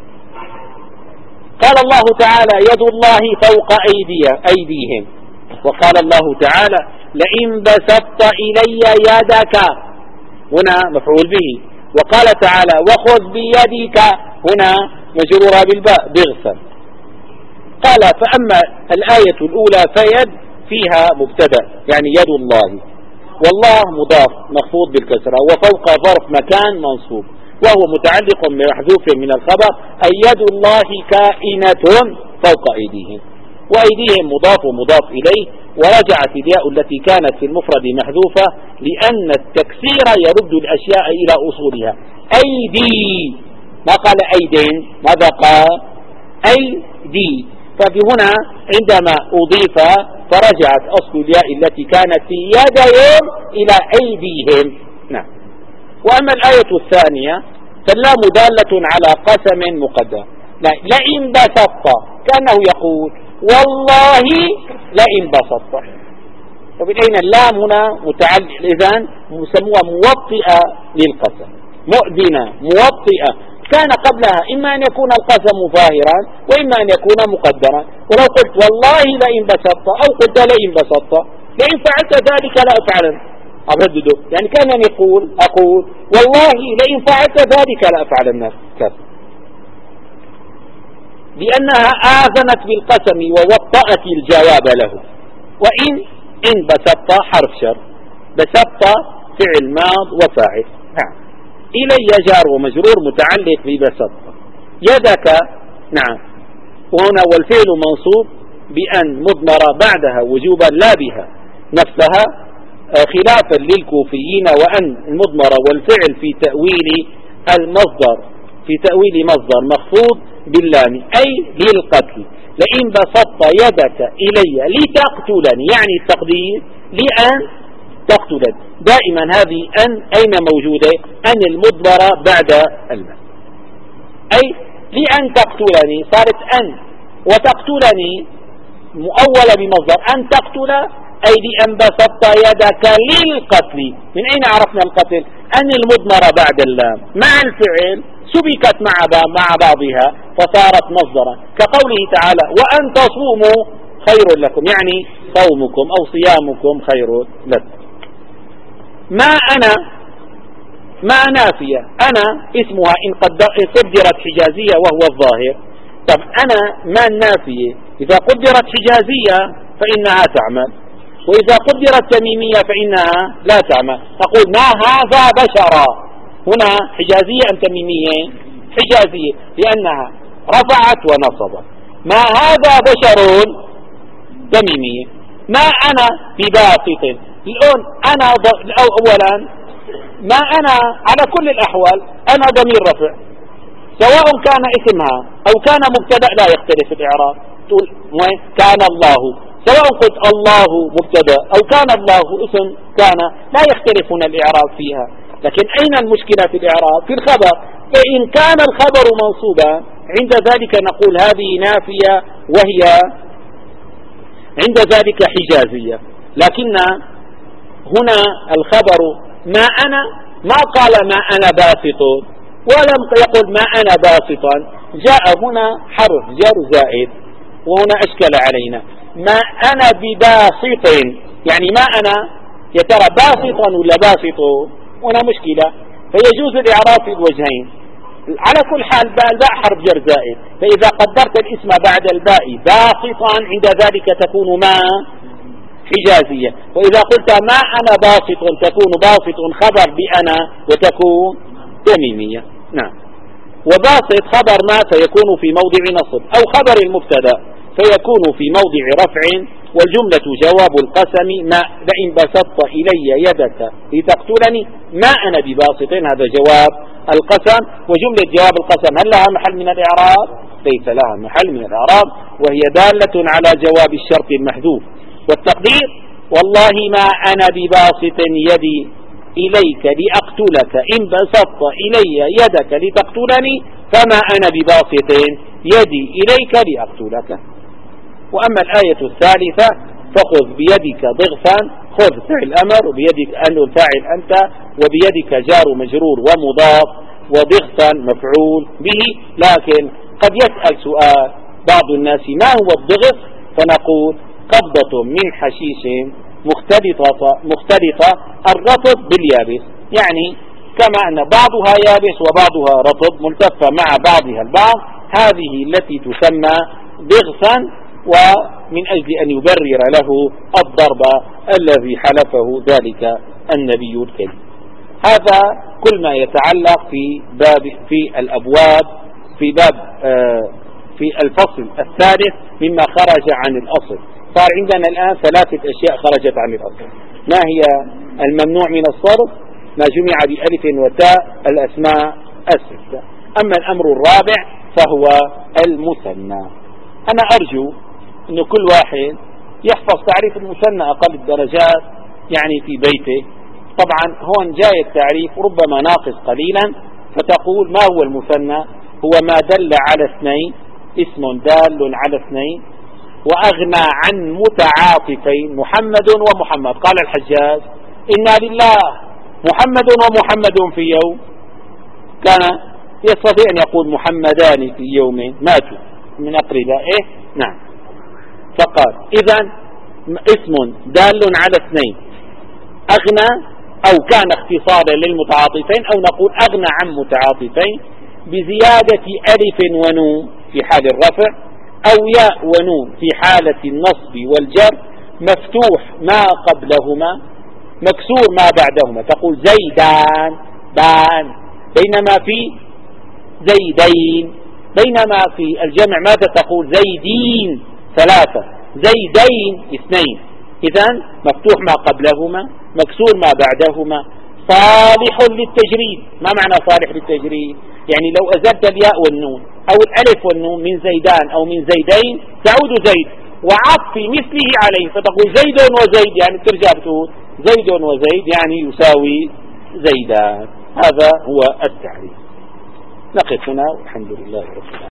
قال الله تعالى يد الله فوق أيديهم، وقال الله تعالى لئن بسطت إلي يدك، هنا مفعول به. وقال تعالى وخذ بيدك، هنا مجرورة بالباء بغسل. قال فأما الآية الأولى فيد فيها مبتدأ يعني يد الله، والله مضاف مخفوض بالكسرة، وفوق ظرف مكان منصوب وهو متعلق بمحذوف من الخبر، أي يد الله كائنة فوق أيديهم، وأيديهم مضاف ومضاف إليه. ورجعت الياء التي كانت في المفرد محذوفة لأن التكسير يرد الأشياء إلى أصولها. أيدي، ما قال أيدين، ماذا قال؟ أيدي. ففي هنا عندما أضيف فرجعت أصل الياء التي كانت في يديهم إلى أيديهم. نعم. وأما الآية الثانية فاللام دالة على قسم مقدر، لئن بسطت، كأنه يقول والله لئن بسطت. وبالأين اللام هنا متعلق، إذن مسموها موطئة للقسم، مؤذنة موطئة، كان قبلها إما أن يكون القسم ظاهرا وإما أن يكون مقدرا. ولو قلت والله لئن بسطت أو قلت لئن بسطت، لئن فعلت ذلك لا أفعل، أردده، يعني كأنني يقول أقول والله لئن فعلت ذلك لأفعلن كذا، لأنها آذنت بالقسم ووطأت الجواب له. وإن إن بسطت حرف شر، بسطت فعل ماض وفاعل. نعم. إلي جار ومجرور متعلق ببسطت. يدك نعم، وهنا والفعل منصوب بأن مضمرة بعدها وجوبا لا بها نفسها، خلافا للكوفيين، وأن المضمرة والفعل في تأويل المصدر في تأويل مصدر مخفوض باللام أي للقتل. لئن بسطت يدك إلي لتقتلني، يعني التقدير لأن تقتلني. دائما هذه أن أين موجودة؟ أن المضمرة بعد الماء، أي لأن تقتلني صارت أن، وتقتلني مؤولة بمصدر أن تقتل، أي لأن بسطت يدك للقتل. من أين عرفنا القتل؟ أن المضمرة بعد اللام مع الفعل سبكت مع مع بعضها فصارت مصدرا، كقوله تعالى وأن تصوموا خير لكم، يعني صومكم أو صيامكم خير لكم. ما أنا ما نافية، أنا اسمها إن قدرت حجازية وهو الظاهر. طب أنا ما النافية؟ إذا قدرت حجازية فإنها تعمل، وإذا قدرت تميمية فإنها لا تعمل. تقول ما هذا بشرا، هنا حجازية أم تميمية؟ حجازية، لأنها رفعت ونصبت. ما هذا بشر تميمية. ما أنا بباسط، الآن أنا أولا ما أنا على كل الأحوال أنا ضمير رفع، سواء كان اسمها أو كان مبتدأ لا يختلف الإعراب. تقول كان الله، سواء قلت الله مبتدأ أو كان الله اسم كان لا يختلفون الإعراب فيها. لكن أين المشكلة في الإعراب؟ في الخبر. فإن كان الخبر منصوبا عند ذلك نقول هذه نافية وهي عند ذلك حجازية. لكن هنا الخبر ما أنا ما قال ما أنا باسط، ولم يقل ما أنا باسطا، جاء هنا حرف جر زائد، وهنا أشكل علينا. ما أنا بباسط، يعني ما أنا يا ترى باسطا ولا باسط؟ هنا مشكلة، فيجوز الإعراب في الوجهين. على كل حال الباء حرف جر زائد، فإذا قدرت الاسم بعد الباء باسطا عند ذلك تكون ما حجازية، وإذا قلت ما أنا باسط تكون باسط خبر بأنا وتكون تميمية. نعم. وباسط خبر ما فيكون في موضع نصب، أو خبر المبتدا فيكون في موضع رفع، والجملة جواب القسم ما لئن بسطت إلي يدك لتقتلني ما أنا بباسط، هذا جواب القسم. وجملة جواب القسم هل لها محل من الإعراب؟ ليس لها محل من الإعراب، وهي دالة على جواب الشرط المحذوف. والتقدير والله ما أنا بباسط يدي إليك لأقتلك إن بسطت إلي يدك لتقتلني فما أنا بباسط يدي إليك لأقتلك. وأما الآية الثالثة فخذ بيدك ضغثا، خذ فعل أمر، وبيدك أن الفاعل أنت، وبيدك جار مجرور ومضاف، وضغثا مفعول به. لكن قد يسأل سؤال بعض الناس ما هو الضغث؟ فنقول قبضة من حشيش مختلطة, مختلطة الرطب باليابس، يعني كما أن بعضها يابس وبعضها رطب ملتفة مع بعضها البعض، هذه التي تسمى ضغثا، ومن أجل أن يبرر له الضرب الذي حلفه ذلك النبي الكريم. هذا كل ما يتعلق في باب في الأبواب في باب آه في الفصل الثالث مما خرج عن الأصل. صار عندنا الآن ثلاثة أشياء خرجت عن الأصل. ما هي الممنوع من الصرف؟ ما جمع بألف وتاء الأسماء الستة. أما الأمر الرابع فهو المثنى. أنا أرجو أن كل واحد يحفظ تعريف المثنى أقل الدرجات يعني في بيته. طبعا هون جاي التعريف ربما ناقص قليلا، فتقول ما هو المثنى؟ هو ما دل على اثنين، اسم دال على اثنين وأغنى عن متعاطفين، محمد ومحمد. قال الحجاج إنا لله محمد ومحمد في يوم، كان يستطيع أن يقول محمدان في يوم ماتوا من أقربائه. نعم. فقال إذن اسم دال على اثنين أغنى أو كان اختصارا للمتعاطفين، أو نقول أغنى عن متعاطفين بزيادة ألف ونون في حال الرفع، أو ياء ونون في حالة النصب والجر، مفتوح ما قبلهما مكسور ما بعدهما، تقول زيدان بان، بينما في زيدين، بينما في الجمع ماذا تقول؟ زيدين ثلاثة، زيدين اثنين. إذن مفتوح ما قبلهما مكسور ما بعدهما، صالح للتجريد. ما معنى صالح للتجريد؟ يعني لو أزلت الياء والنون أو الألف والنون من زيدان أو من زيدين تعود زيد، وعطف مثله عليه فتقول زيد وزيد، يعني ترجع بتقول زيد وزيد يعني يساوي زيدان. هذا هو التعريف. نقف هنا والحمد لله رب العالمين.